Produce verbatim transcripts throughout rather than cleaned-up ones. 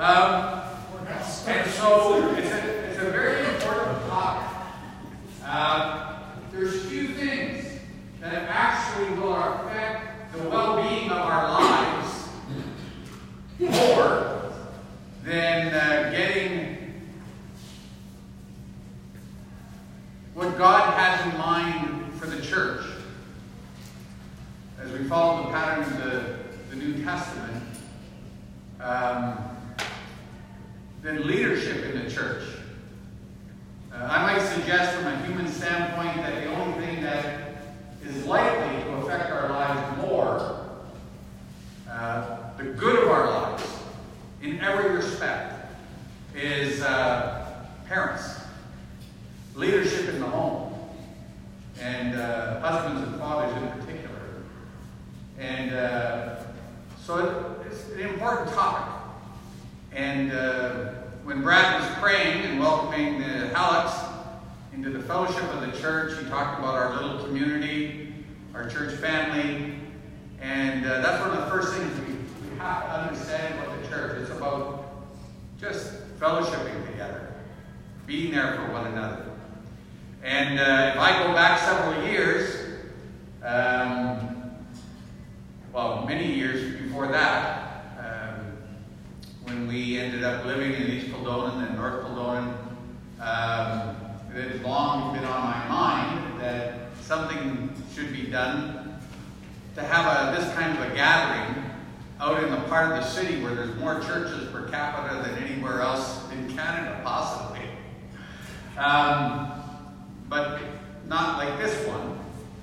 Um, and so it's a, it's a very important topic. Uh, there's few things that actually will affect the well-being of our lives more than uh, getting what God has in mind for the church. As we follow the pattern of the, the New Testament, um, than leadership in the church. Uh, I might suggest from a human standpoint that the only thing that is likely to affect our lives more, uh, the good of our lives, in every respect, is uh, parents. Leadership in the home. And uh, husbands and fathers in particular. And uh, so it, it's an important topic. And uh, when Brad was praying and welcoming the Hallecks into the fellowship of the church, he talked about our little community, our church family. And uh, that's one of the first things we, we have to understand about the church. It's about just fellowshipping together, being there for one another. And uh, if I go back several years, um, well, many years before that, when we ended up living in East Kildonan and North Kildonan, um, it had long been on my mind that something should be done to have a, this kind of a gathering out in the part of the city where there's more churches per capita than anywhere else in Canada, possibly. Um, but not like this one.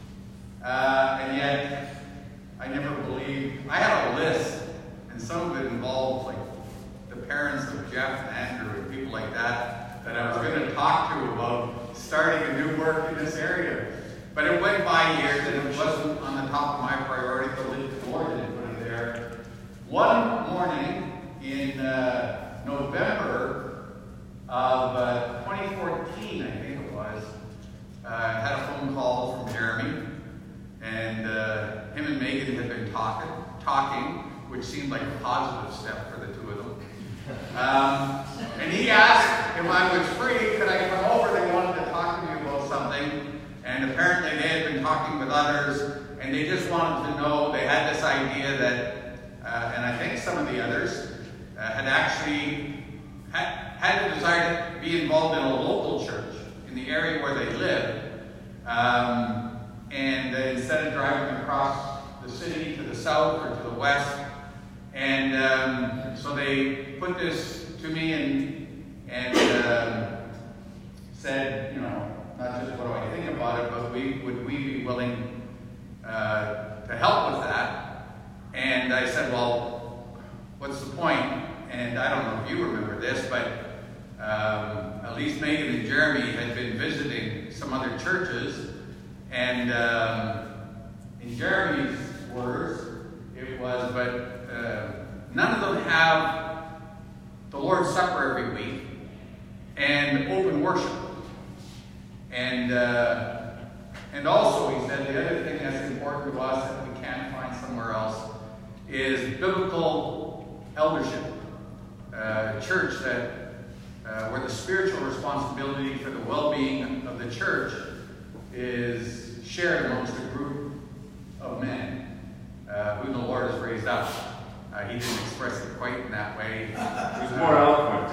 Uh, and yet, I never believed. I had a list, and some of it involved like the parents of Jeff and Andrew and people like that, that I was going to talk to about starting a new work in this area. But it went by years and it wasn't on the top of my priority, but the Lord didn't put it there. One morning in uh, November of uh, twenty fourteen, I think it was, uh, I had a phone call from Jeremy, and uh, him and Megan had been talking, talking, which seemed like a positive step for the two of them. Um, and he asked if I was free, could I come over? They wanted to talk to me about something. And apparently they had been talking with others, and they just wanted to know, they had this idea that, uh, and I think some of the others, uh, had actually had, had the desire to be involved in a local church in the area where they lived. Um, and uh, instead of driving across the city to the south or to the west, and um, so they put this to me and, and uh, said, you know, not just what do I think about it, but we, would we be willing uh, to help with that? And I said, well, what's the point? And I don't know if you remember this, but um, at least Megan and Jeremy had been visiting some other churches, and um, in Jeremy's words, it was, but Uh, none of them have the Lord's Supper every week and open worship. And uh, and also, he said, the other thing that's important to us that we can't find somewhere else is biblical eldership. Uh, church that uh, where the spiritual responsibility for the well-being of the church is shared amongst a group of men uh, who the Lord has raised up. Uh, he didn't express it quite in that way. It was more eloquent.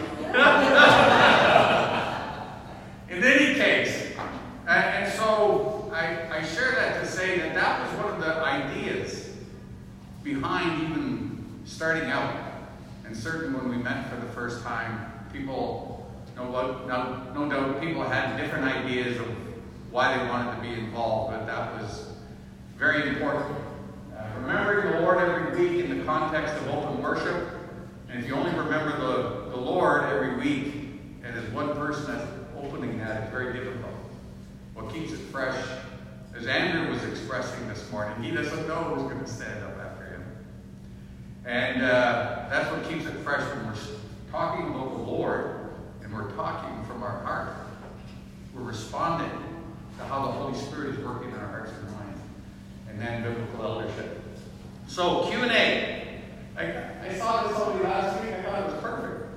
In any case, and, and so I, I share that to say that that was one of the ideas behind even starting out. And certainly when we met for the first time, people, no, no, no doubt people had different ideas of why they wanted to be involved, but that was very important. Remembering the Lord every week in the context of open worship. And if you only remember the, the Lord every week, and as one person that's opening that, it's very difficult. What keeps it fresh, as Andrew was expressing this morning, he doesn't know who's going to stand up after him. And uh, that's what keeps it fresh when we're talking about the Lord, and we're talking from our heart. We're responding to how the Holy Spirit is working in our hearts and minds. And then biblical eldership. So, Q and A. I, I saw this somebody last week. I thought it was perfect.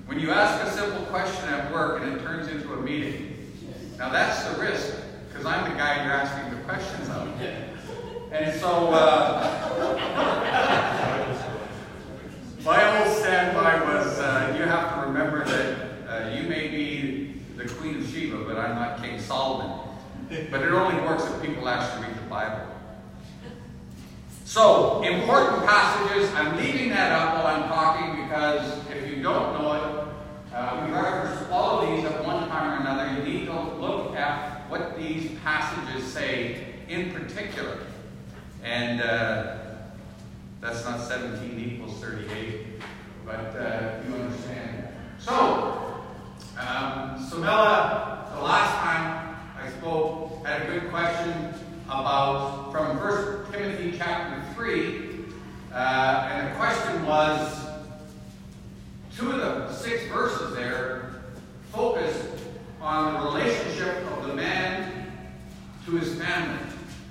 When you ask a simple question at work and it turns into a meeting, now that's the risk, because I'm the guy you're asking the questions of. And so, uh, my old standby was, uh, you have to remember that uh, you may be the Queen of Sheba, but I'm not King Solomon. But it only works if people actually read the Bible. So, important passages. I'm leaving that up while I'm talking because if you don't know it, uh, we reference all of these at one time or another. You need to look at what these passages say in particular. And uh, that's not seventeen equals thirty-eight, but uh, you understand. So, um, Samela, the last time I spoke, had a good question about from First Timothy chapter three, uh, and the question was, two of the six verses there focused on the relationship of the man to his family.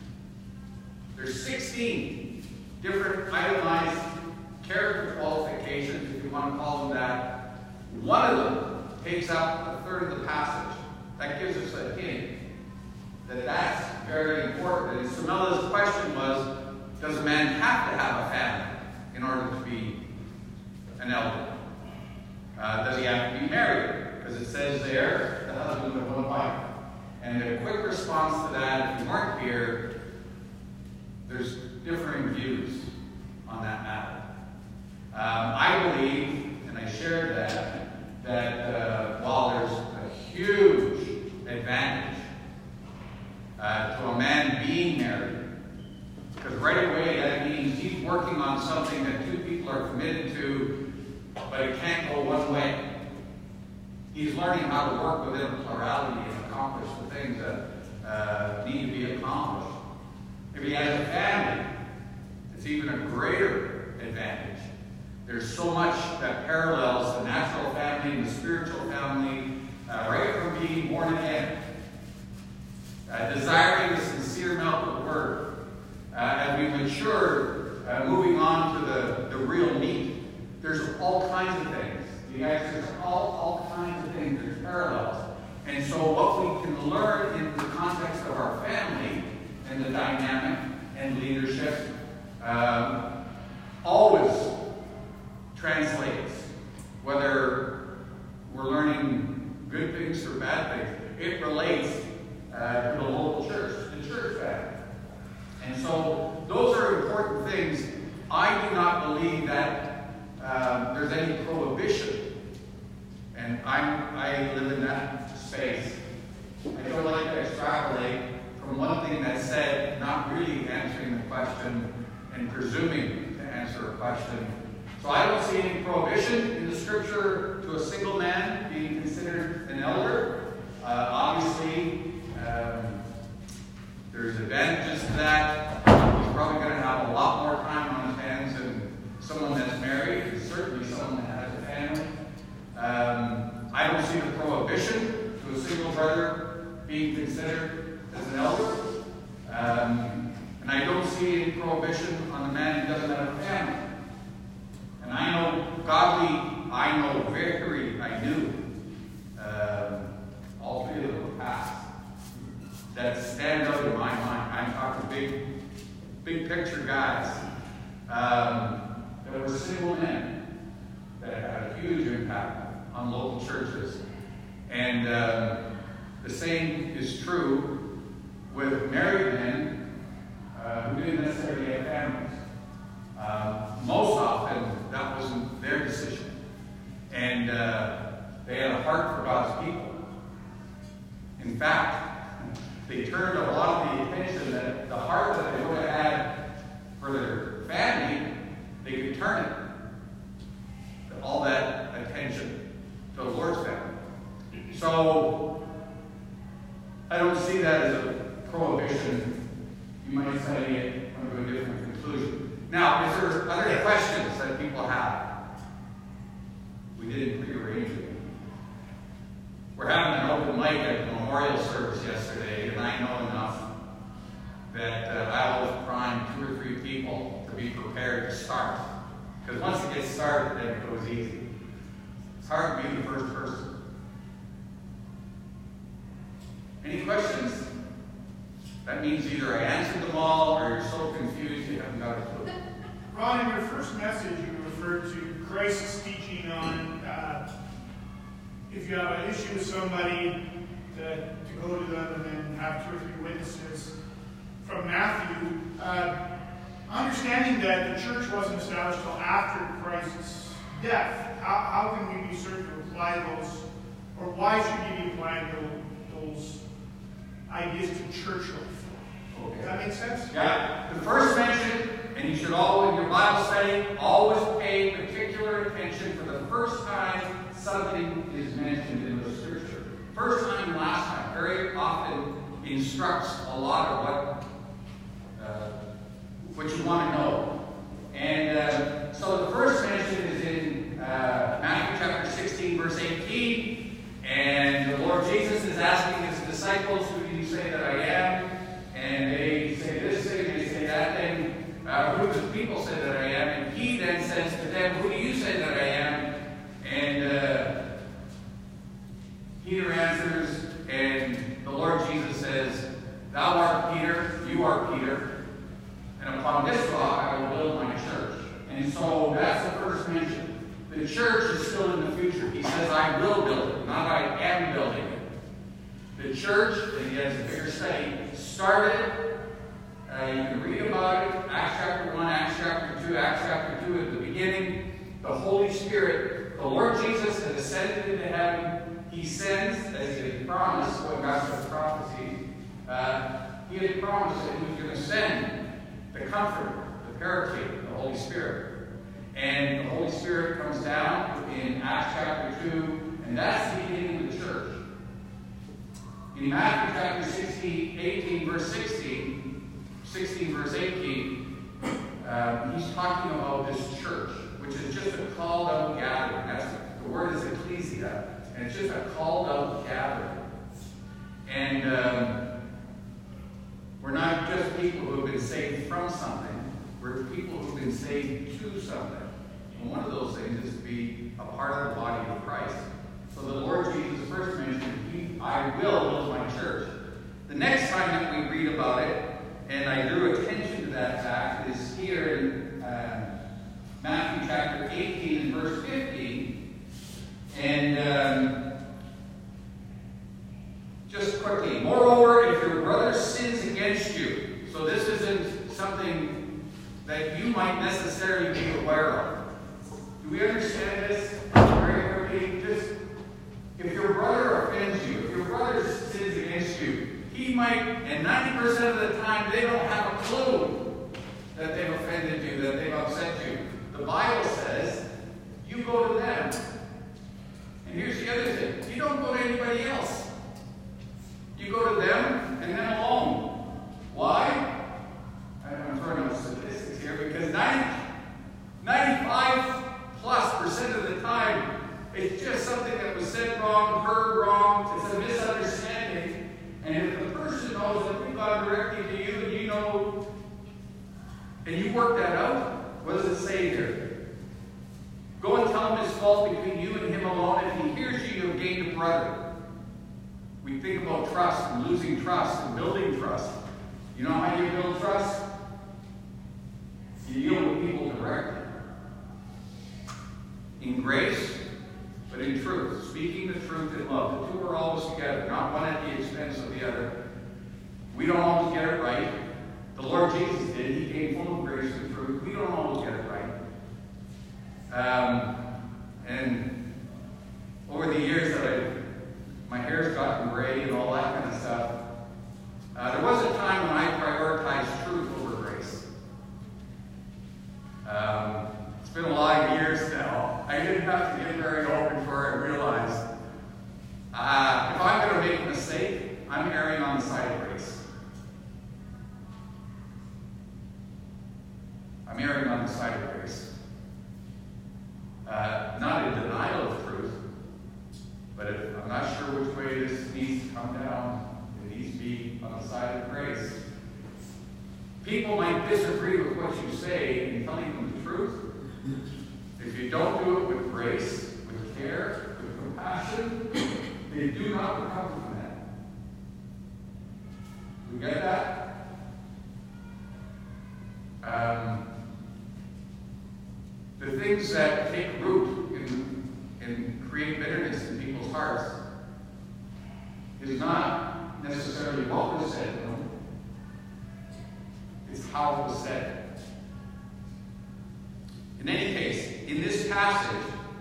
There's sixteen different itemized character qualifications, if you want to call them that. One of them takes up a third of the passage. That gives us a hint that that's very important. And Samela's question was, does a man have to have a family in order to be an elder? Uh, does he have to be married? Because it says there, the husband of one wife. And a quick response to that, if you weren't here, there's differing views on that matter. Um, I believe, and I shared that, that uh, while there's a huge advantage uh, to a man being married, because right away that means he's working on something that two people are committed to, but it can't go one way. He's learning how to work within a plurality and accomplish the things that uh, need to be accomplished. If he has a family, it's even a greater advantage. There's so much that parallels the natural family and the spiritual family, uh, right from being born again. Uh, desiring the sincere milk of the Word. Uh, as we mature, uh, moving on to the, the real meat, there's all kinds of things. You guys, there's all, all kinds of things. There's parallels. And so what we can learn in the context of our family and the dynamic and leadership um, always translates, whether we're learning good things or bad things. It relates uh, to the local church, the church family. And so those are important things. I do not believe that um, there's any prohibition. And I'm, I live in that space. I don't like to extrapolate from one thing that's said, not really answering the question and presuming to answer a question. So I don't see any prohibition in the scripture to a single man being considered an elder. Uh, obviously, um, there's advantages to that. He's probably going to have a lot more time on his hands than someone that's married, and certainly someone that has a family. Um, I don't see the prohibition to a single brother being considered as an elder. Um, and I don't see any prohibition on the man who doesn't have a family. And I know godly, I know very, I knew, um, all three of them were passed, that stand out in my mind. I'm talking big, big picture guys. Um, that were single men that had a huge impact on local churches. And uh, the same is true with married men uh, who didn't necessarily have families. Uh, most often, that wasn't their decision. And uh, they had a heart for God's people. In fact, they turned a lot of the attention that the heart that they would have had for their family, they could turn it, all that attention to the Lord's family. So, I don't see that as a prohibition. You might say it come to a different conclusion. Now, is there other questions that people have? We didn't prearrange it. We're having an open mic at the memorial service yesterday, and I know enough that uh, I was prime two or three people to be prepared to start. Because once it gets started, then it goes easy. It's hard to be the first person. Any questions? That means either I answered them all or you're so confused you haven't got a clue. Ron, in your first message, you referred to Christ's teaching on uh, if you have an issue with somebody, to, to go to them and then have two or three witnesses. From Matthew, uh, understanding that the church wasn't established until after Christ's death, how, how can we be certain to apply those, or why should we be applying those, those ideas to church life? Okay. Does that make sense? Yeah. The first mention, and you should all, in your Bible study, always pay particular attention for the first time something is mentioned in the Scripture. First time and last time very often instructs a lot of what uh, what you want to know. And uh, so the first mention is in uh, Matthew chapter sixteen, verse eighteen. And the Lord Jesus is asking his disciples, who do you say that I am? And they say this thing, they say that thing. Uh, who do the people say that I am? And he then says to them, who do you say that I am? And uh, Peter answers, and the Lord Jesus says, thou art Peter, you are Peter, and upon this rock I will build my church. And so that's the first mention. The church is still in the future. He says, I will build it, not I am building it. The church, and he has a bigger study, started, uh, you can read about it, Acts chapter one, Acts chapter two, Acts chapter two at the beginning. The Holy Spirit, the Lord Jesus had ascended into heaven. He sends, as he had promised, going back to the prophecy, uh, he had promised that he was going to send the Comforter, the Paraclete, the Holy Spirit. And the Holy Spirit comes down in Acts chapter two, and that's the beginning of the church. In Matthew chapter sixteen, eighteen, verse sixteen, sixteen, verse eighteen, um, he's talking about this church, which is just a called out gathering. That's the, the word is ecclesia, and it's just a called out gathering. And um, we're not just people who have been saved from something, we're people who have been saved to something. And one of those things is to be a part of the body of Christ. So the Lord Jesus first mentioned, he, I will build my church. The next time that we read about it, and I drew attention to that fact, is here in uh, Matthew chapter eighteen and verse fifteen. And um, just quickly, moreover, if your brother sins against you, so this isn't something that you might necessarily be aware of. Do we understand this? Very quickly, just if your brother offends you, if your brother sins against you, he might, and ninety percent of the time, they don't have a clue that they've offended you, that they've upset you. The Bible says, you go to them. And here's the other thing. You don't go to anybody else. You go to them and them alone. Why? I'm throwing out statistics here, because ninety, ninety-five plus percent of the time, it's just something that was said wrong, heard wrong, it's a misunderstanding. And if the person knows that we've gone directly to you and you know, and you work that out, what does it say here? Go and tell him his fault between you and him alone. If he hears you, you have gained a brother. We think about trust and losing trust and building trust. You know how you build trust? You deal with people directly. In grace, but in truth. Speaking the truth in love. The two are always together, not one at the expense of the other. We don't always get it right. The Lord Jesus did. He came full of grace and truth. We don't always get it right. Um, and over the years that I've, my hair's gotten gray and all that kind of stuff, uh, there was a time when I prioritized truth over grace. Um, it's been a lot of years now. I didn't have to get very old before I realized uh, if I'm going to make a mistake, I'm erring on the side of grace. I'm erring on the side of grace. Uh, not in denial of truth, but if I'm not sure which way this needs to come down, it needs to be on the side of grace. People might disagree with what you say in telling them the truth. If you don't do it with grace, with care, with compassion, they do not recover from that. You get that? Um, the things that take root in, and create bitterness in people's hearts is not necessarily what was said, no. It's how it was said. In any case, in this passage,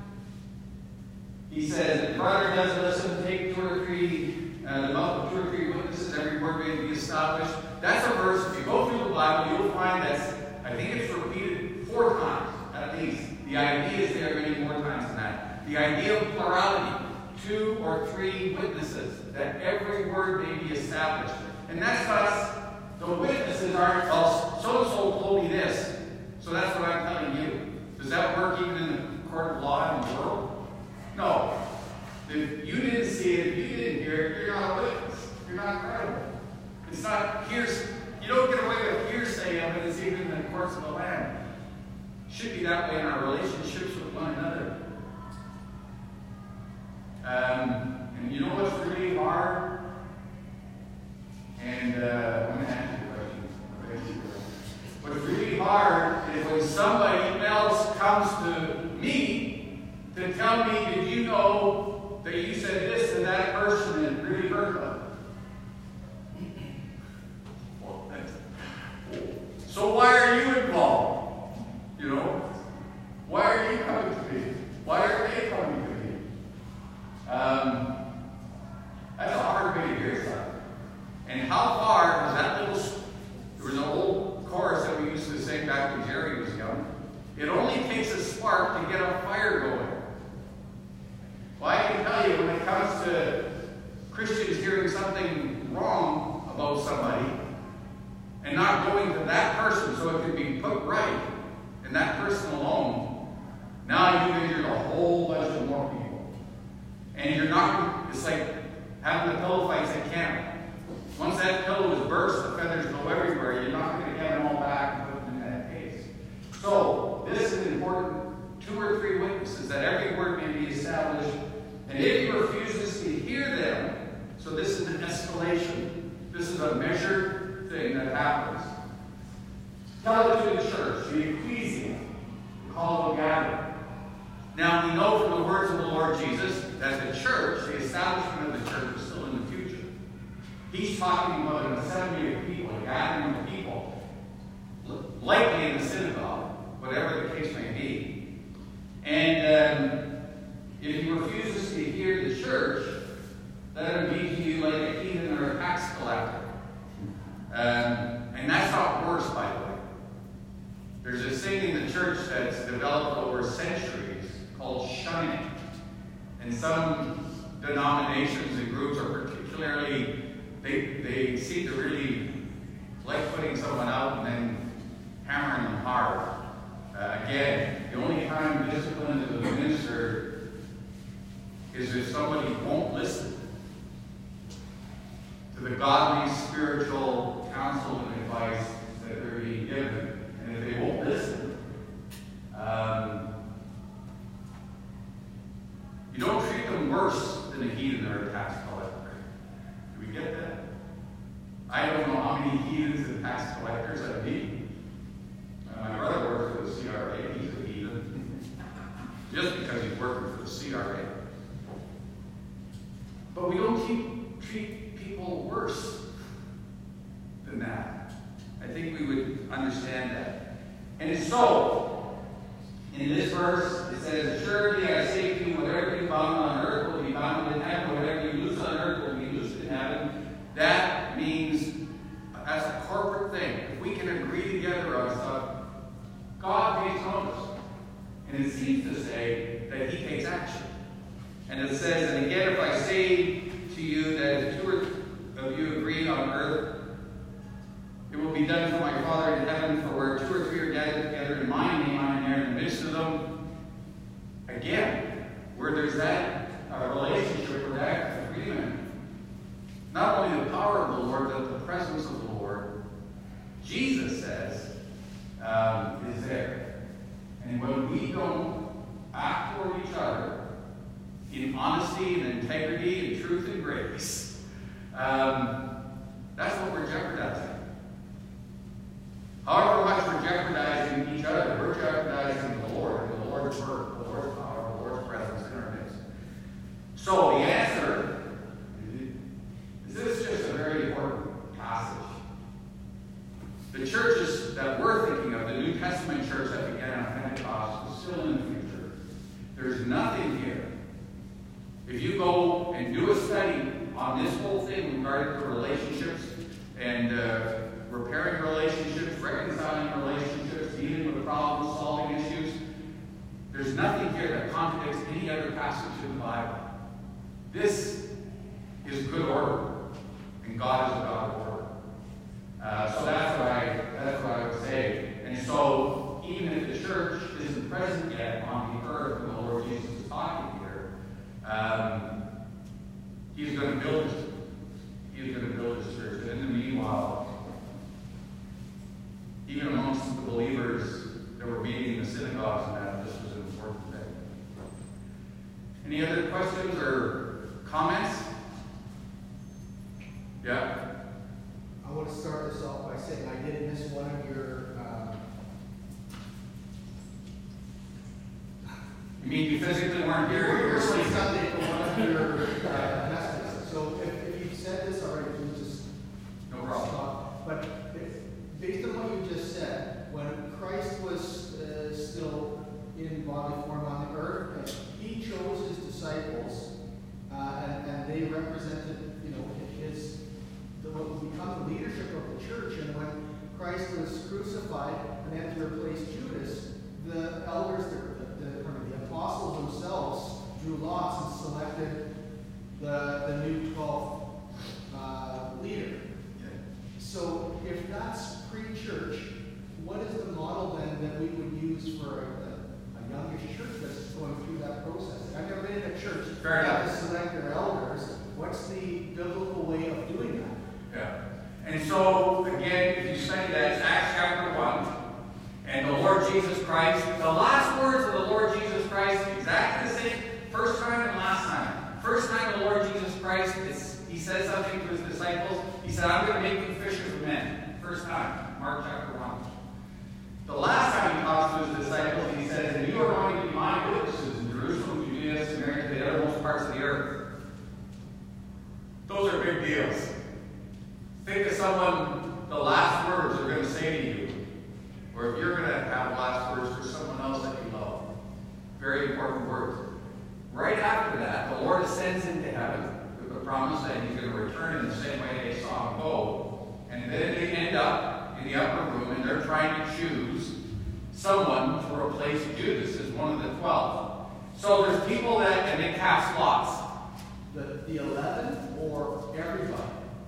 he says, if brother doesn't listen, take two or three, uh, the mouth of two or three witnesses, every word may be established. That's a verse. If you go through the Bible, you'll find that I think it's repeated four times, at least. The idea is there many more times than that. The idea of plurality, two or three witnesses, that every word may be established. And that's us. The witnesses aren't, well, so-and-so told me this, so that's what I'm telling you. Does that work even in the court of law in the world? No. If you didn't see it, if you didn't hear it, you're not a witness. You're not credible. It's not, here's, you don't get away with hearsay of it, it's even in the courts of the land. It should be that way in our relationships with one another. Um, and you know what's really hard? And uh, I'm going to ask you a question. What's really hard is when somebody else comes to me to tell me, did you know that you said this to that person and it really hurt them? So why are you involved? You know? Why are you coming to me? Why are they coming to me? Um, that's a hard way to hear something. And how far was that little, there was an old chorus that we used to sing back when Jerry was young. It only takes a spark to get a fire going. Well, I can tell you, when it comes to Christians hearing something wrong about somebody and not going to that person so it can be put right, and that person alone, now you've injured a whole bunch of more people. And you're not, it's like having the pillow fights at camp. Once that pillow is burst, the feathers go everywhere. You're not going to get them all back and put them in that case. So, this is important. Two or three witnesses, that every word may be established. And if he refuses to hear them, so this is an escalation. This is a measured thing that happens. Tell it to the church, the ecclesia, the call to gather. Now, we know from the words of the Lord Jesus that the church, the establishment of the church, is still in the future. He's talking about an assembly of people, a gathering of people, likely in the synagogue, whatever the case may be. And um, if he refuses to hear the church, let him be to you like a heathen or a tax collector. Um, and that's not worse, by the way. There's this thing in the church that's developed over centuries called shunning. And some denominations and groups are particularly They, they seem to really like putting someone out and then hammering them hard. Uh, again, the only time discipline is administered is if somebody won't listen to the godly spiritual counsel and advice that they're being given. And if they won't listen, um, you don't treat them worse than a heathen or a tax collector. Do we get that? I don't know how many heathens and tax collectors I meet. Uh, my brother works for the C R A. He's a heathen. Just because he's working for the C R A. But we don't keep, treat people worse than that. I think we would understand that. And so, in this verse, it says, "Assuredly I say to you, whatever you bound on earth will be bound in heaven, whatever you loose on earth will be loosed in heaven." That means, as a corporate thing, if we can agree together on stuff, God takes notice. And it seems to say that he takes action. And it says, "And again, if I say to you that if two of you agree on earth, it will be done for my Father in heaven, for where two or three are gathered together in my name, I am there in the midst of them." Again, where there's that uh, relationship or that agreement, not only the power of the Lord, but the presence of the Lord, Jesus says, um, is there. And when we don't act toward each other in honesty and integrity and truth and grace, um, that's what we're jeopardizing. However much we're jeopardizing each other, we're jeopardizing the Lord, the Lord's work, the Lord's power, the Lord's presence in our midst. So the answer is this is just a very important passage. The churches that we're thinking of, the New Testament church that began on Pentecost, is still in the future. There's nothing here. If you go and do a study on this whole thing regarding to relationships and uh, repairing relationships, reconciling relationships, dealing with problems, solving issues, there's nothing here that contradicts any other passage in the Bible. This is good order, and God is a God of order. Uh, so that's what I that's what I would say. And so even if the church isn't present yet on the earth when the Lord Jesus is talking here, um, He's going to build His He's going to build His church. And in the meanwhile, even amongst the believers that were meeting in the synagogues and that, this was an important thing. Any other questions or comments? Yeah? I want to start this off by saying I did miss one of your. Um, you mean you physically weren't here? You were You were here on asleep. Sunday for one of your uh, messages. So if, if you've said this already, please just No problem. stop. But if, based on what you just said, when Christ was uh, still in bodily form on the earth, He chose His disciples, uh, and, and they represented, you know, His. What would become the leadership of the church. And when Christ was crucified and had to replace Judas, the elders, the, the, the apostles themselves drew lots and selected the, the new twelfth uh, leader. So if that's pre-church, what is the model then that we would use for a, a youngish church that's going through that process? I've never been in a church Fair that enough. to select their elders. What's the biblical way of doing that? Yeah. And so, again, if you study that, it's Acts chapter one. And the Lord Jesus Christ, the last words of the Lord Jesus Christ, exactly the same, first time and last time. First time the Lord Jesus Christ, is, He says something to His disciples. He said, I'm going to make you fishers of men. First time, Mark chapter one. The last time He talks to His disciples, He says, and you are going to be my witnesses in Jerusalem, Judea, Samaria, to the uttermost parts of the earth. Those are big deals. Think of someone, the last words they're going to say to you, or if you're going to have last words for someone else that you love. Very important words. Right after that, the Lord ascends into heaven with the promise that He's going to return in the same way they saw Him go. And then they end up in the upper room, and they're trying to choose someone to replace Judas as one of the twelve. So there's people that, and they cast lots. The, the eleven or everybody?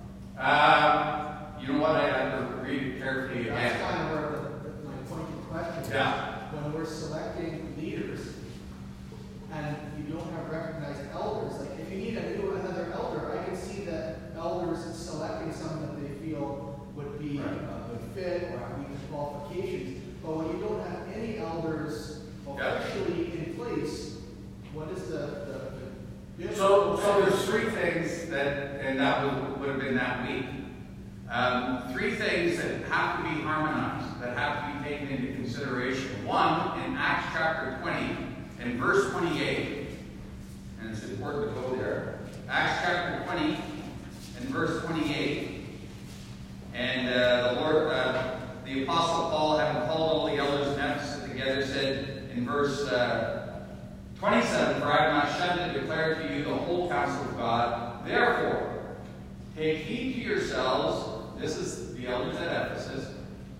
Um, you know what? I have to read it carefully again. That's kind of where the, the, my point of question is. Yeah. When we're selecting leaders and you don't have recognized elders, like if you need a new another elder, I can see that elders selecting someone that they feel would be Right. a good fit or have meet the qualifications. But when you don't have any elders Yeah. officially in place, what is the, the, the So, so there's three things that, and that would, would have been that week. Um, three things that have to be harmonized, that have to be taken into consideration. One, in Acts chapter twenty, and verse twenty-eight, and it's important to go there. Acts chapter twenty, and verse twenty-eight, and uh, the Lord, uh, the Apostle Paul, having called all the elders in Ephesus together, said in verse uh, twenty-seven, for I have not shunned to declare to you the whole counsel of God. Therefore, take heed to yourselves, this is the elders at Ephesus,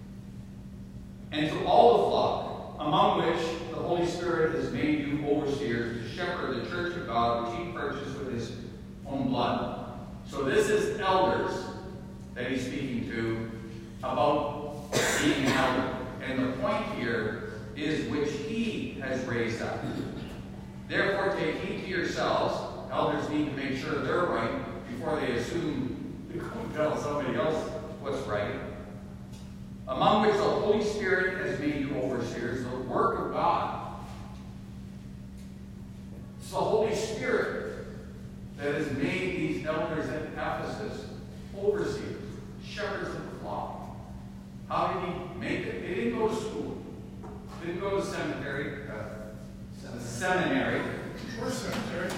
and to all the flock, among which the Holy Spirit has made you overseers to shepherd the church of God, which He purchased with His own blood. So this is elders that He's speaking to about being an elder. And the point here is which He has raised up. Therefore, take heed to yourselves. Elders need to make sure they're right before they assume to go and tell somebody else what's right. Among which the Holy Spirit has made you overseers, the work of God. It's the Holy Spirit cemetery, uh, a seminary. Or cemetery.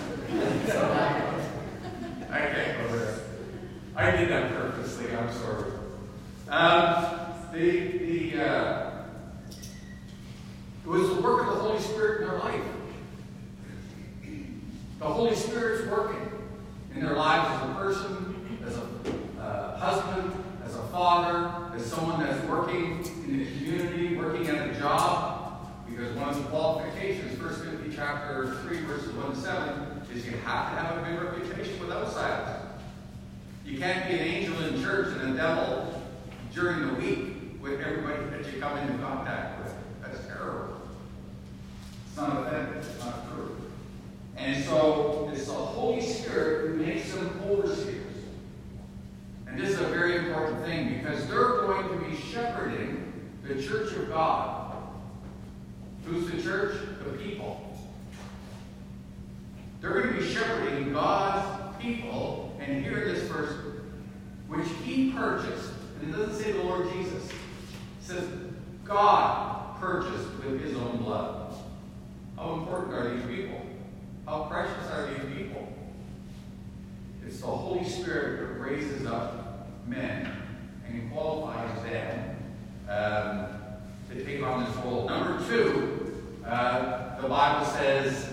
I can't go there. I did that purposely, I'm sorry. Um, the, the, uh, it was the work of the Holy Spirit in their life. The Holy Spirit's working in their lives as a person, as a uh, husband, as a father, as someone that's working in the community, working at a job. Because one of the qualifications, First Timothy chapter three, verses one to seven, is you have to have a good reputation with outsiders. You can't be an angel in church and a devil during the week with everybody that you come into contact with. That's terrible. It's not authentic. It's not true. And so it's the Holy Spirit who makes them overseers. And this is a very important thing because they're going to be shepherding the church of God. Who's the church? The people. They're going to be shepherding God's people. And here in this verse, which he purchased, and it doesn't say the Lord Jesus, it says God purchased with his own blood. How important are these people? How precious are these people? It's the Holy Spirit that raises up men and qualifies them um, to take on this role. Number two, uh, the Bible says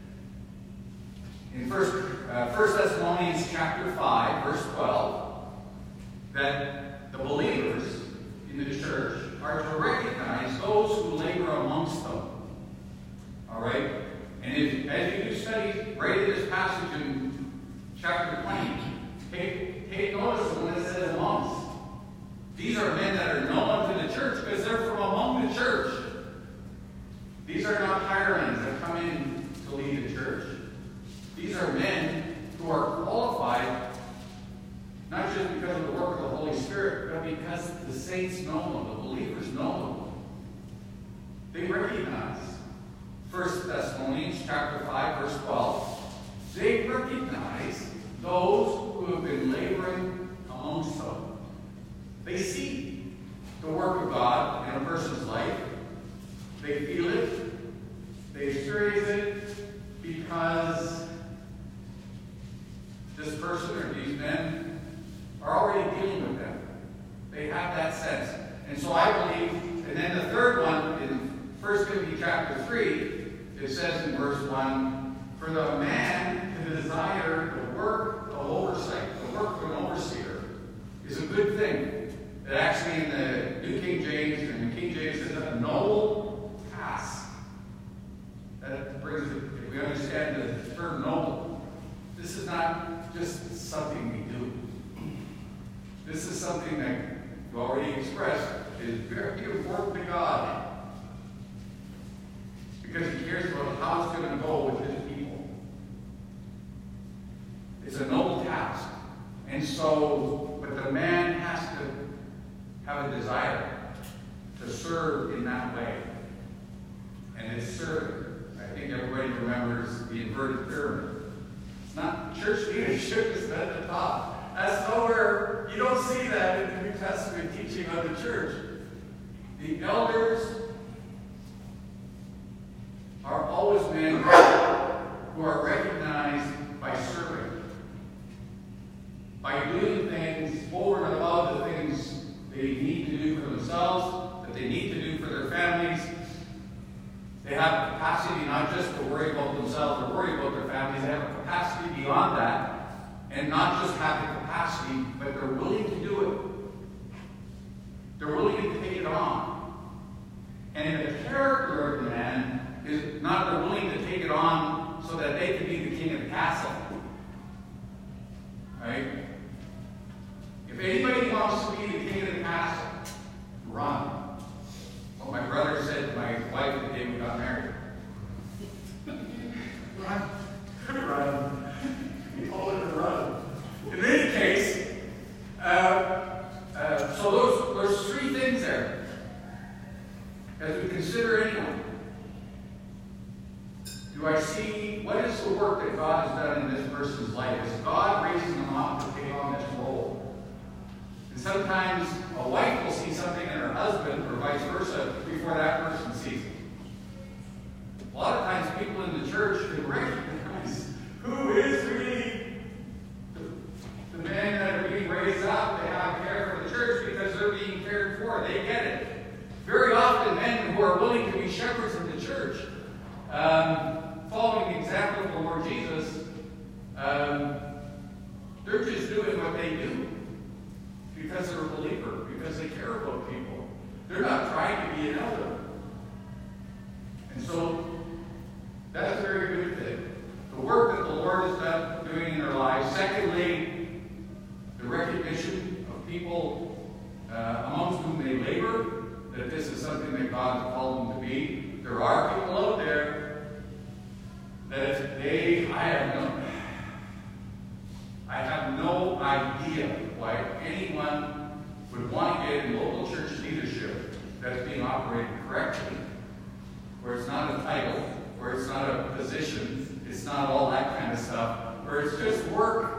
in First uh, First Thessalonians chapter five, verse twelve, that the believers in the church are to recognize those who labor amongst them. All right? And if, as you do study right in this passage in chapter twenty, take, take notice of when it says amongst. These are men that are known to the church because they're from among the church. These are not hirelings that come in to lead the church. These are men who are qualified, not just because of the work of the Holy Spirit, but because the saints know them, the believers know them. They recognize. First Thessalonians chapter five, verse twelve. They recognize those who have been laboring amongst them. They see the work of God in a person's life. They feel it. They experience it because this person or these men are already dealing with them. They have that sense. And so I believe, and then the third one in First Timothy chapter three, it says in verse one, for the man to desire the work of oversight, the work of an overseer, is a good thing. It actually in the New King James and the King James says a noble task. That brings it, if we understand the term noble, this is not just something we do. This is something that you already expressed is very important to God. Because he cares about how it's going to go with his people. It's a noble task. And so, but the man has to have a desire to serve in that way. And it's serving. I think everybody remembers the inverted pyramid. It's not church leadership is at the top. That's nowhere, you don't see that in the New Testament teaching of the church. The elders are always men who are recognized by serving, by doing things over and above the things they need to do for themselves, that they need to do for their families. They have a capacity not just to worry about themselves or worry about their families, they have a capacity beyond that, and not just have the capacity, but they're willing to do it. They're willing to take it on. And the character of the man is not they're willing to take it on so that they can be the king of the castle. Right? If anybody wants to be the king of the castle, run. What my brother said to my wife the day we got married. Run. Run. He told her to run. In any case, uh, uh, so those, there's three things there. As we consider anyone, do I see what is the work that God has done in this person's life? Is God raising them up to take on this role? And sometimes a wife will see something in her husband, or vice versa, before that person sees it. people in the church to recognize who is really the, the men that are being raised up to have care for the church because they're being cared for. They get it. Very often, men who are willing to be shepherds in the church, um, following the example of the Lord Jesus, um, they're just doing what they do because they're a believer, because they care about people. They're not trying to be an elder. And so, that's a very good thing. The work that the Lord has done doing in their lives. Secondly, the recognition of people uh, amongst whom they labor, that this is something that God has called them to be. There are people out there that they, I have no, I have no idea why anyone would want to get in local church leadership that's being operated correctly, where it's not a title, where it's not a position, it's not all that kind of stuff, where it's just work.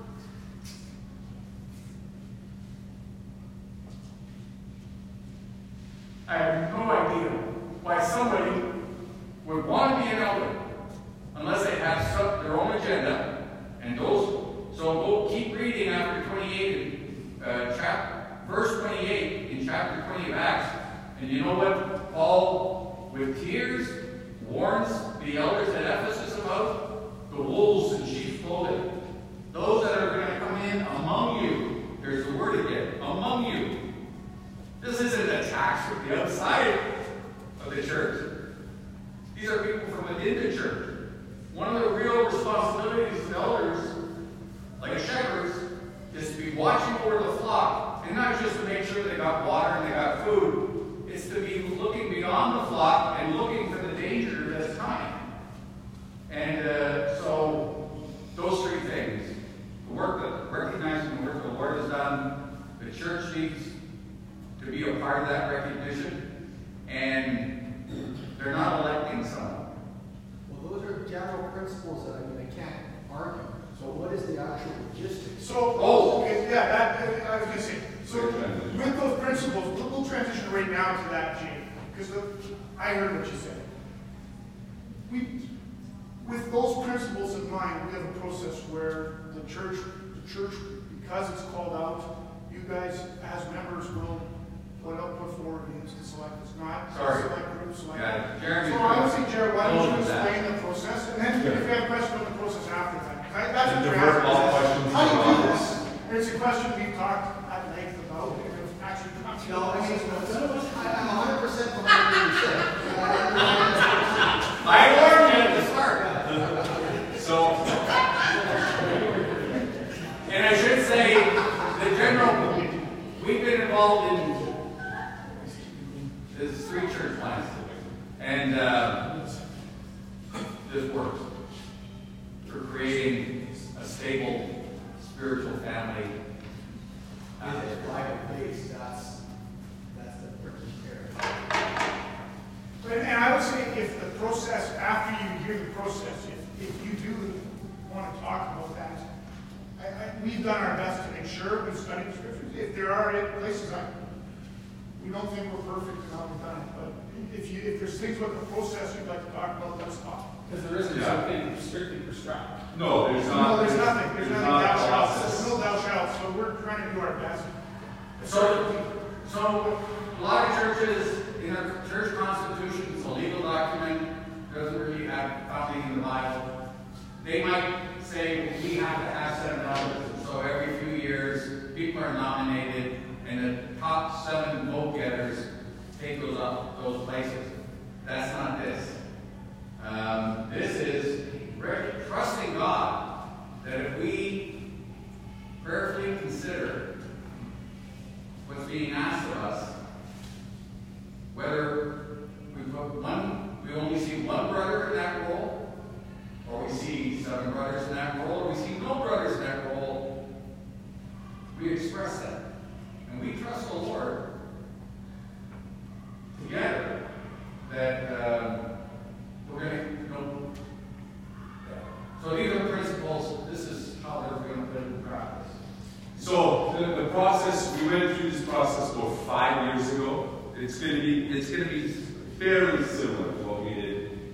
I have no idea why somebody would want to be an elder unless they have some, their own agenda, and those. So go keep reading after twenty-eight, in, uh, chap, verse twenty-eight in chapter twenty of Acts, and you know what Paul, with tears, warns the elders at Ephesus about? The wolves in sheep's clothing. Those that are going to come in among you. There's the word again, among you. This isn't attacks from the outside of the church. These are people from within the church. One of the real responsibilities of elders, like shepherds, is to be watching over the flock. And not just to make sure they got water and they got food. It's to be looking beyond the flock and looking for the danger that's coming. And uh, so, those three things. The work that, recognizing the work the Lord has done, the church needs to be a part of that recognition, and they're not electing someone. Well, those are general principles that I mean I can't argue. So what is the actual logistics? So, Oh. okay, yeah, that, I was going to say, so with those principles, we'll, we'll transition right now to that, Jay, because I heard what you said. We, with those principles in mind, we have a process where the church, the church, because it's called out, you guys as members will put up, put forward names to select. It's not Sorry. select group, select. Yeah, Jeremy. So honestly, Jared, why don't you that. explain the process, and then if you have questions on the process after that. I, that's And what you're divert all asking. questions How do you from do us. this? And it's a question we've talked at length about. and We've actually come to No, I mean, this. I- I'm one hundred percent behind what you said. I warned you at the start. So, And I should say, the general, we've been involved in this three church plants, and uh, this works for creating a stable spiritual family. If it's private based, that's, that's the purchase area. And, and I would say if the process, after you hear the process, if, if you do want to talk about that, I, I, we've done our best to make sure we've studied the scriptures. If there are places I, we don't think we're perfect in how we've done it, but if you if there's things about the process you'd like to talk about, let's talk. Because there isn't Yeah. something strictly prescribed. no, there's not. No, there's nothing. There's nothing not thou a shalt. process. There's no thou shalt. So we're trying to do our best. So, so a lot of churches, in their church constitution, it's a legal document, doesn't really have founding in the Bible. They might say we have to have seven elders, so every few years people are nominated, and the top seven vote getters take those up those places. That's not this. Um, this is re- trusting God that if we prayerfully consider what's being asked of us, whether we put one, we only see one brother in that role, or we see seven brothers in that role, or we see no brothers in that role, we express that. And we trust the Lord together that um, we're going to, you know, so these are the principles. This is how they're going to put in practice. So the, the process, we went through this process about five years ago. It's going to be, it's going to be fairly similar to what we did about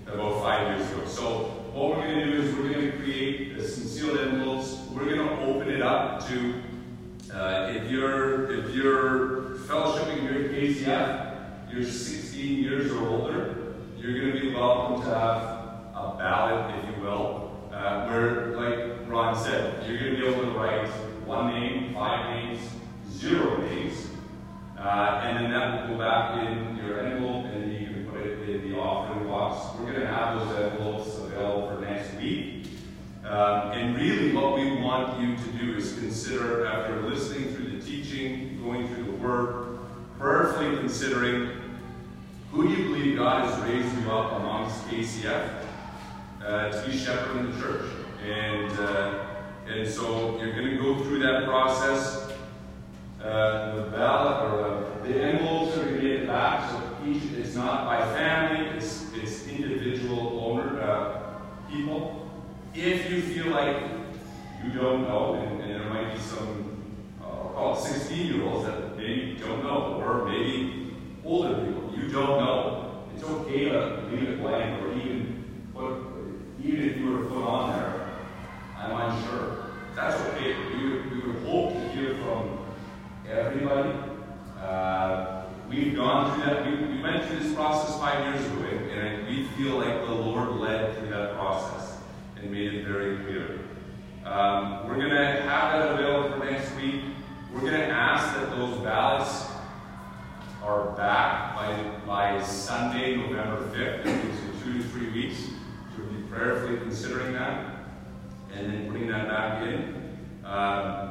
five years ago. So what we're going to do is we're going to create some sealed envelopes. We're going to open it up to, uh, if you're if you're fellowshipping here at K C F, you're sixteen years or older, you're going to be welcome to have a ballot, if you will, uh, where, like Ron said, you're going to be able to write one name, five names, zero names, uh, and then that will go back in your envelope, and you can put it in the offering box. We're going to have those envelopes available for next week. Um, and really what we want you to do is consider, after listening through the teaching, going through the Word, prayerfully considering who do you believe God has raised you up amongst K C F uh, to be shepherding the church. And, uh, and so you're going to go through that process. Uh, the ballot, or uh, the envelopes are going to be at the back, so each, it's not by family, it's, it's individual owner, uh, people. If you feel like you don't know, and, and there might be some, uh, I'll call it sixteen-year-olds that maybe don't know, or maybe older people, you don't know, it's okay to leave it blank, or even put, even if you were to put on there, I'm unsure. That's okay. We would, we would hope to hear from everybody. Uh, we've gone through that. We, we went through this process five years ago, and, and we feel like the Lord led through that process and made it very clear. Um, we're going to have that available for next week. We're going to ask that those ballots are back by, by Sunday, November fifth. It gives you two to three weeks to be prayerfully considering that and then putting that back in. Um,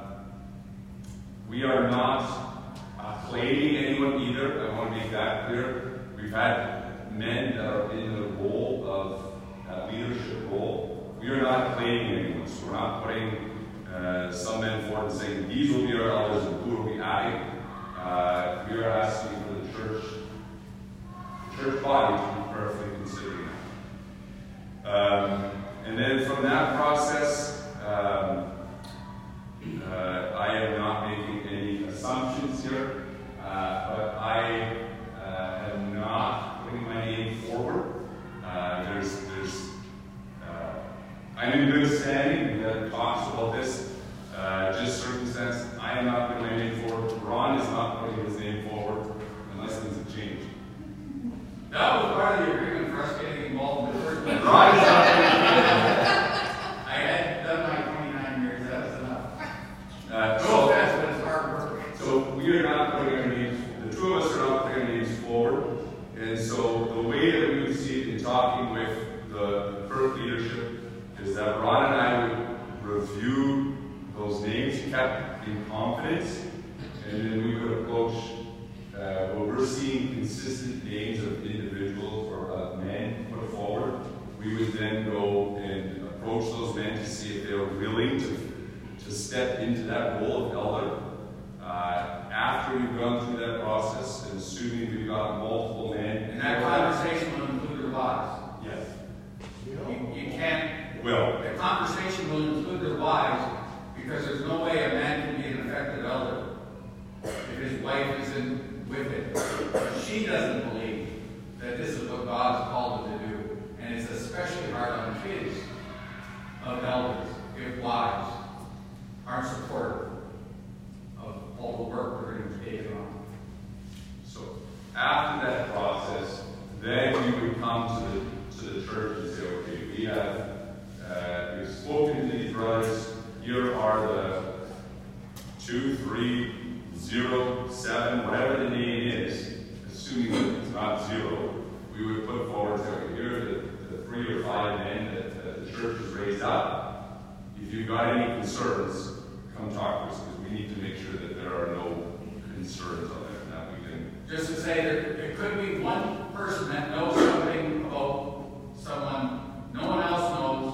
we are not uh, claiming anyone either. I want to make that clear. We've had men that are in the role of uh, leadership role. We are not claiming anyone, so we're not putting uh, some men forward and saying, these will be our elders and who will be adding. Uh, we are asking for the church, the church body to be prayerfully considering that. Um, and then from that process, um, uh, I am not making any assumptions here, uh, but I uh, am not putting my name forward. Uh, there's, there's, uh, I'm in good standing. We had talks about this. Uh, just circumstance. I am not putting my name forward. Ron is not putting his name forward unless things have changed. That was part of the agreement for us getting involved in the first place. Ron is not putting his name forward. I had done my twenty-nine years. That was enough. Uh, No so, offense, but it's hard work. so we are not putting our names, the two of us are not putting our names forward. And so the way that we would see it in talking with the current leadership is that Ron and I would review those names kept in confidence, and then we would approach, uh, when we're seeing consistent names of individuals or of men put forward, we would then go and approach those men to see if they are willing to, to step into that role of elder. Uh, after we've gone through that process, and assuming we've got multiple men. And that conversation will include their wives. Yes. You, you can't. Will. The conversation will include their wives, because there's no way a man can be an effective elder if his wife isn't with it. She doesn't believe that this is what God has called them to do. And it's especially hard on kids of elders if wives aren't supportive of all the work we're going to be taking on. So after that process, then we would come to the, to the church and say, okay, we have uh, we've spoken to these brothers. Here are the two, three, zero, seven, whatever the name is, assuming that it's not zero, we would put forward, say, okay, here are the, the three or five men that, that the church has raised up. If you've got any concerns, come talk to us, because we need to make sure that there are no concerns on there, and that we can. Just to say that it could be one person that knows something about someone no one else knows,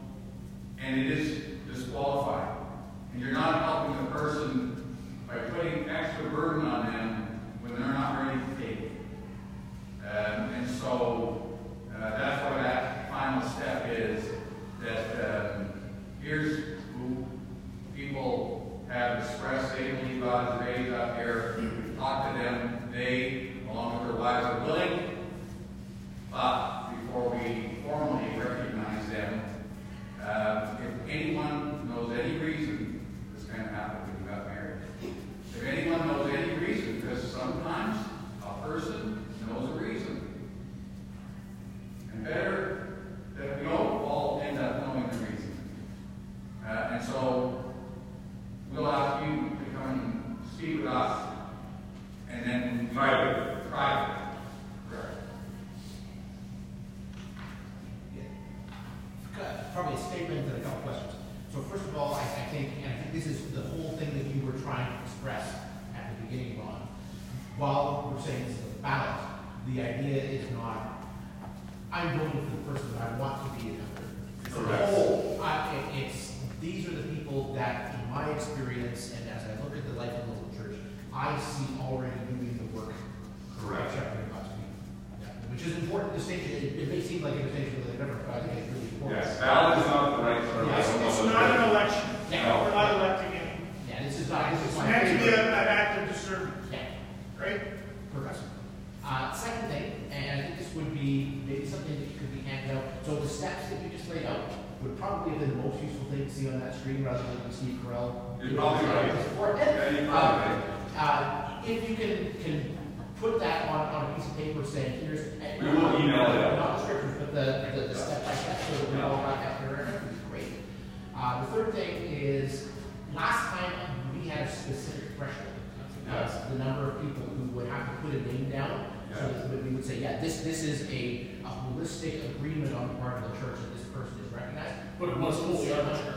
and it is disqualified. And you're not helping the person by putting extra burden on them when they're not ready to take it. Um, and so uh, that's what that final step is, that um, here's who people have expressed they believe God has raised up here. We've talked to them. They, along with their wives, are willing. statement and a couple questions. So first of all, I, I think, and I think this is the whole thing that you were trying to express at the beginning, Ron. While we're saying this is a ballot, the idea is not, I'm voting for the person that I want to be elected. It's the whole, I, it, it's, these are the people that, in my experience, and as I look at the life of the local church, I see already doing the work. Correct. Shepherding God's people. Yeah. Which is an important distinction. It, it may seem like a distinction that different, but I think it's really important. Yes, ballot is not the right term. Yes, It's not an election. Yeah. We're not electing any. Yeah, this is not, this is It's my meant to be favorite. a- an act of discernment, Yeah. right? Progressive. Uh, second thing, and I think this would be maybe something that could be handed out. So the steps that you just laid out would probably have been the most useful thing to see on that screen rather than Steve Carell. You're probably right. Support. Yeah, you're probably right. Uh, if you can, can put that on, on a piece of paper saying, here's. We will email it out. Not the scriptures, but the, the, the step by step so that we all got that there. That would be great. Uh, the third thing is, last time we had a specific threshold. That's the number of people who would have to put a name down. So that we would say, yeah, this this is a, a holistic agreement on the part of the church that this person is recognized. But it was fully arbitrary.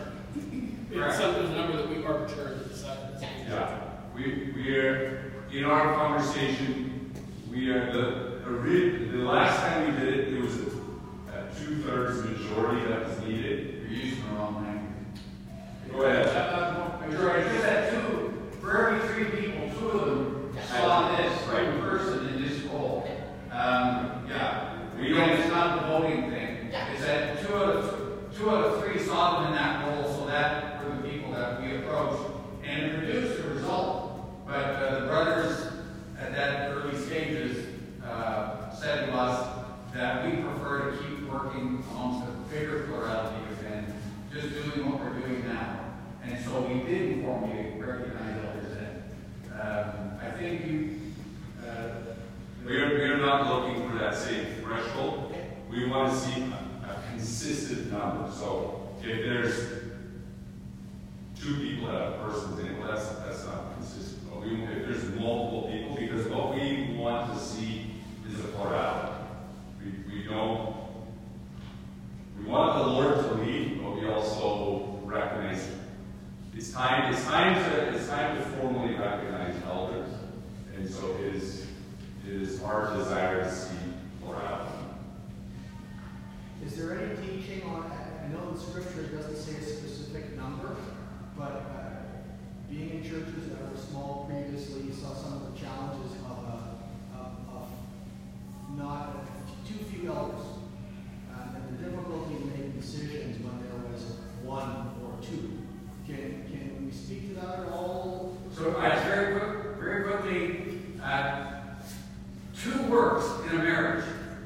It's some- there's a number that we arbitrarily decided. Yeah, we, we are, in our conversation, we are, the, the, re- the last time we did it, it was a, a two-thirds majority that was needed. You're using the wrong language. Go ahead. Uh, Majority, just that two, for every three people, two of them saw this right person in this role. Um, yeah, We again, don't- it's not the voting thing. It's that two out of, two out of three saw them in that role, so that were the people that we approached. And it produced a result. But uh, the brothers at that early stages uh, said to us that we prefer to keep working amongst a bigger plurality than just doing what we're doing now. And so we did informally recognize others. And um, I think you. Uh, We are, we are not looking for that same threshold. We want to see a, a consistent number. So if there's two people that have persons in it, well, that's, that's not consistent. But we, if there's multiple people, because what we want to see is a plurality. We, we don't, we want the Lord to lead, but we also recognize it's time, it's time to, it's time to formally recognize elders. And so it is, it is our desire to see plurality. Is there any teaching on, I know the scripture doesn't say a specific number, but uh, being in churches that were small previously, you saw some of the challenges of, uh, of, of not, uh, too few elders, uh, and the difficulty in making decisions when there was one or two. Can, can we speak to that at all? So I very quick, very quickly, uh, two works in a marriage.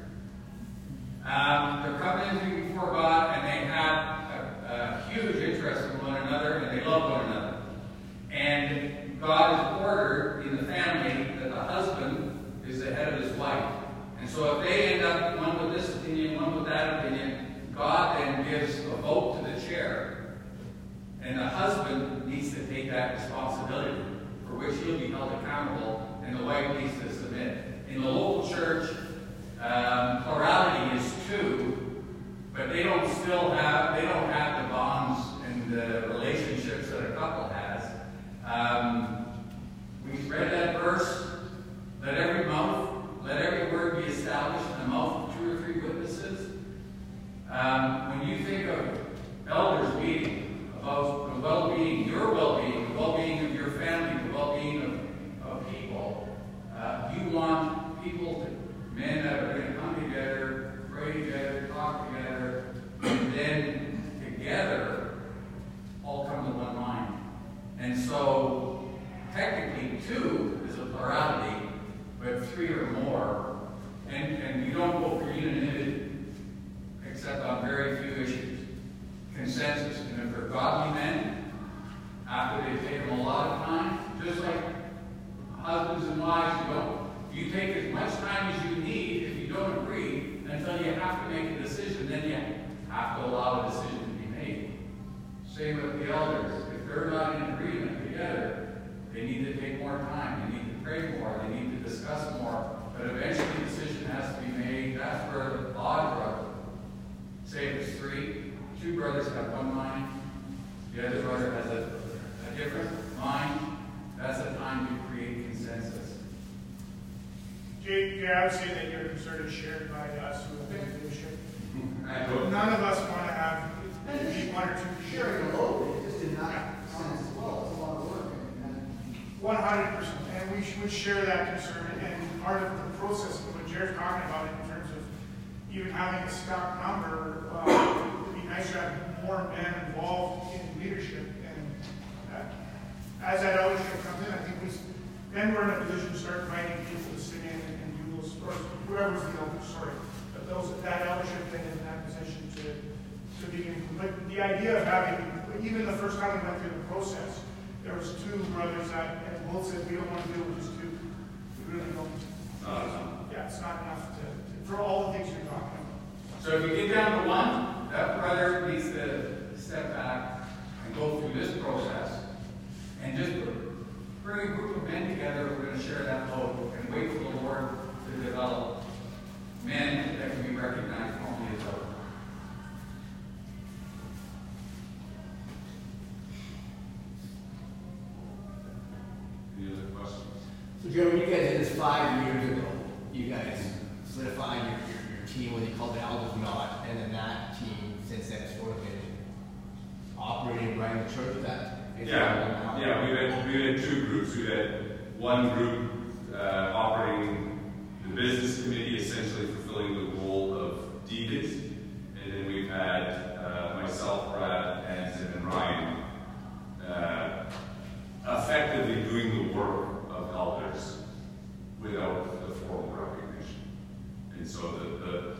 Um, they're covenanting before God, and they have a, a huge interest in one another, and they love one another. And God has ordered in the family that the husband is the head of his wife. And so if they end up one with this opinion, one with that opinion, God then gives a vote to the chair. And the husband needs to take that responsibility, for which he'll be held accountable, and the wife needs to submit. In the local church, um, plurality is two, but they don't still have, they don't have the bonds and the relationships that a couple has. Um, we read that verse, let every mouth, let every word be established in the mouth of two or three witnesses. Um, when you think of elders meeting, about the well-being, your well-being, the well-being of your family, the well-being of, of people. Uh, you want people, to, men that are going to come together, pray together, talk together, and then together all come to one mind. And so, technically, two is a plurality, but three or more. And, and you don't go for unanimity except on very few issues. Consensus. And if they're godly men, after they've taken a lot of time, just like husbands and wives, you don't, you take as much time as you need if you don't agree until you have to make a decision, then you have to allow a decision to be made. Same with the elders. If they're not in agreement together, they need to take more time, they need to pray more, they need to discuss more, but eventually a decision has to be made. That's where the law brother, say if it's three, two brothers have would say that your concern is shared by us who have been leadership. I hope. None of us want to have maybe one or two Sharing sharing. a load, just in that sense as well, it's a lot of work. And, and One hundred percent, and we should share that concern, and part of the process of what Jared's talking about in terms of even having a stock number, uh, it would be nice to have more men involved in leadership, and uh, as that eldership comes in, I think we, s- then we're in a position to start inviting people to sit in and, and do those, or whoever's the elder, sorry, but those, that eldership then in that position to, to begin. But the idea of having, even the first time we went through the process, there was two brothers that, and both said, we don't want to deal with just two. We really don't. Uh, Yeah, it's not enough to, to- for all the things you're talking about. So if you get down to one, that brother needs to step back and go through this process and just bring a group of men together who are going to share that load and wait for the Lord to develop men that can be recognized only as others. Any other questions? So Joe, when you guys did this five years ago, you guys solidified your, your, your team, whether you called it Elders or not, and then that team since then has sort of been operating and running the church with that. Yeah, yeah, we had, we had two groups. We had one group uh, operating the business committee, essentially fulfilling the role of deacons, and then we've had uh, myself, Brad, and Tim and Ryan uh, effectively doing the work of elders without the formal recognition. And so the, the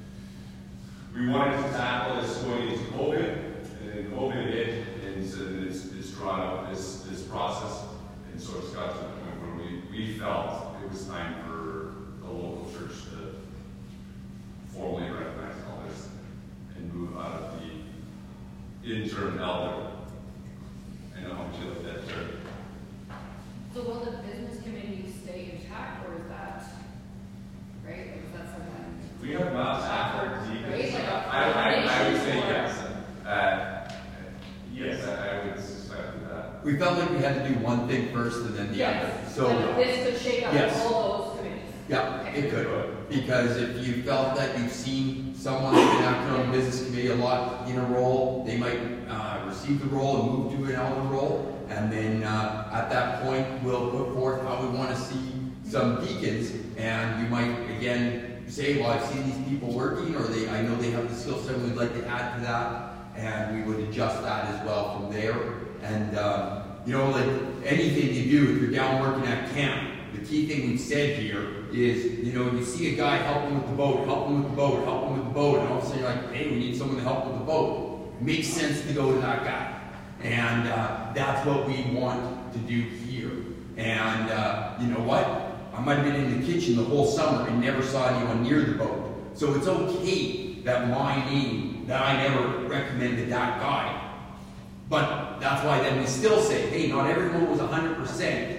we wanted to tackle this going into COVID, and then COVID hit, and so it's, it's drawn out this, this process. And so it's got to the point where we, we felt it was time for the local church to formally recognize elders and move out of the interim elder. I know how much you like that term. So will the business committee stay intact, or is that, right, like, is that something? We have not tackled Right, deacons. like a I, I, I would say foundation yes. Uh, yes, I, I would suspect that. We felt like we had to do one thing first and then the Yes, other. So, but this could shake up Yes. all those committees. yeah, Okay. it could. Because if you felt that you've seen someone that's been acting on the business committee a lot in a role, they might uh, receive the role and move to an elder role. And then uh, at that point, we'll put forth how we want to see some deacons. And you might, again, say, well, I've seen these people working, or they, I know they have the skill set, we'd like to add to that. And we would adjust that as well from there. And, uh, you know, like anything you do, if you're down working at camp, the key thing we've said here is, you know, you see a guy helping with the boat, helping with the boat, helping with the boat, and all of a sudden you're like, hey, we need someone to help with the boat. It makes sense to go to that guy. And uh, that's what we want to do here. And uh, you know what? I might have been in the kitchen the whole summer and never saw anyone near the boat. So it's okay that my name, that I never recommended that guy. But that's why then we still say, hey, not everyone was one hundred percent.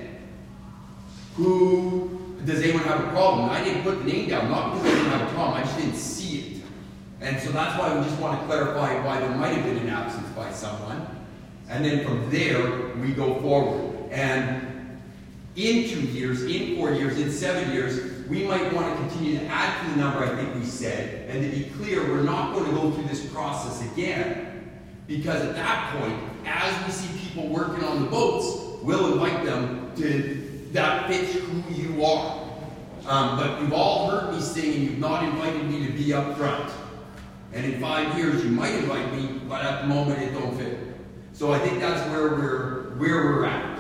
Who, does anyone have a problem? And I didn't put the name down, not because I didn't have a problem, I just didn't see it. And so that's why we just want to clarify why there might have been an absence by someone. And then from there, we go forward. And in two years, in four years, in seven years, we might want to continue to add to the number I think we said. And to be clear, we're not going to go through this process again. Because at that point, as we see people working on the boats, we'll invite them to, that fits who you are. Um, but you've all heard me sing and you've not invited me to be up front. And in five years, you might invite me, but at the moment, it don't fit. So I think that's where we're where we're at.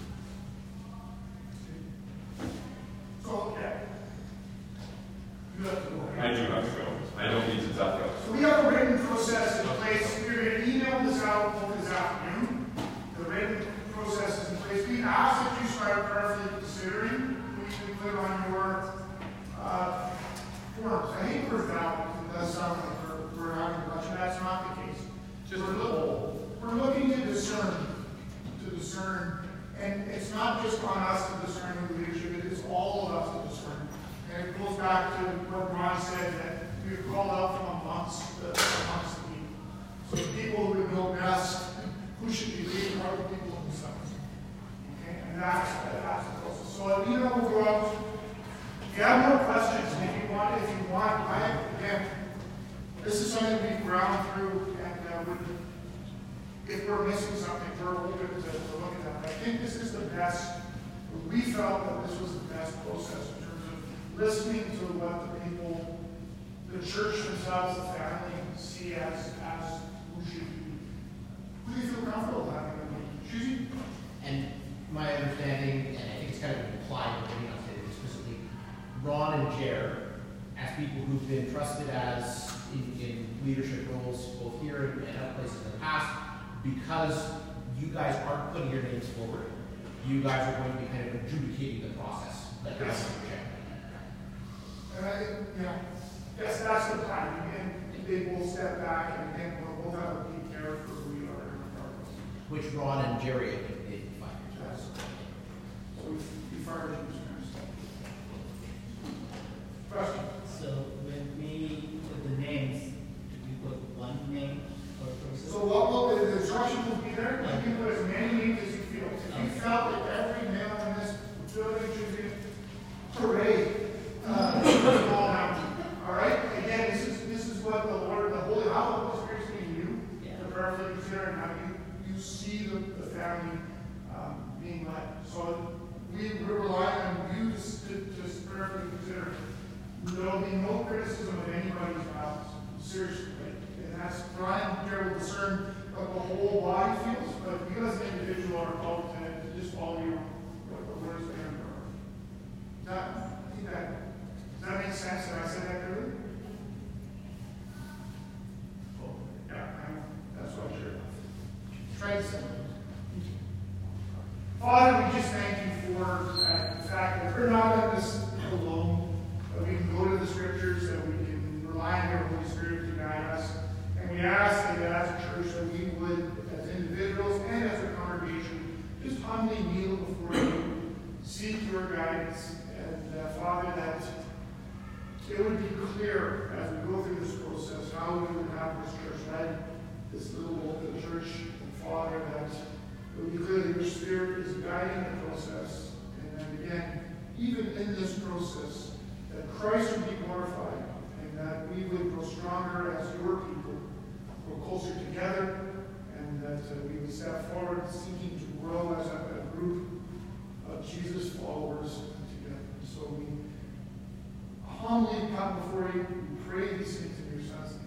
So, yeah. You have to go. I do have to go. I don't need to duck out. So we have a written process in place. We're going to email this out over this afternoon. The written process is in place. We ask that you start carefully considering. Please be clear on your uh, forms. I hate word now. It does sound like we're, we're having a bunch, and that's not the case. Just we're, a look, we're looking to discern, to discern, and it's not just on us to discern the leadership. It is all of us to discern. And it goes back to what Ron said, that we've called out from amongst the, amongst the people. So the people who would know best who should be leading are the people themselves. Okay? And that's, that's the process. So an email will go out, If you have more questions, and if you want, if you want, I, again, this is something we've ground through, and uh, would, if we're missing something, we're open to, to look at that. But I think this is the best, we felt that this was the best process in terms of listening to what the people, the church themselves, the family, see as, as who should be. Who do you feel comfortable having them? Susie? And my understanding, and I think it's kind of implied, but maybe not stated explicitly, Ron and Jer, as people who've been trusted as in, in leadership roles, both here and other places in the past, because you guys aren't putting your names forward, you guys are going to be kind of adjudicating the process. Like Yes. And I, you know, yes, that's the plan. And they both step back and, and we'll both have a deep care for who we are in our purpose. Which Ron and Jerry have been in five years. Yes. So we, we fired you, question? So when we put the names, do we put one name per person? So what will the, the instruction will be there? You can put as many names as you feel. If you Okay. felt that every male in this building should be parade, uh, it's all out. All right. Again, this is this is what the Lord, the Holy, how the Holy Spirit's leading you Yeah. to prayerfully consider, and how you you see the, the family um, being led. So we we rely on you to to, to prayerfully consider. There will be no criticism of anybody's vows. Seriously. And that's Brian here will discern what the whole body feels, but you as an individual are called to, to just follow your what the words of the Lord are. That, I think that, does that make sense that I said that clearly? Yeah, I know. That's what I'm sure. Try to say. Father, we just thank you for uh, the fact that we're not in this alone. That we can go to the scriptures, that we can rely on your Holy Spirit to guide us. And we ask that as a church that we would, as individuals and as a congregation, just humbly kneel before you, seek your guidance, and uh, Father, that it would be clear as we go through this process how we would have this church led, this little local church, and Father, that it would be clear that your Spirit is guiding the process. And then again, even in this process, that Christ would be glorified, and that we would grow stronger as your people, grow closer together, and that uh, we would step forward seeking to grow as a, a group of Jesus followers together. So we humbly come before you, we pray these things in your Son's name.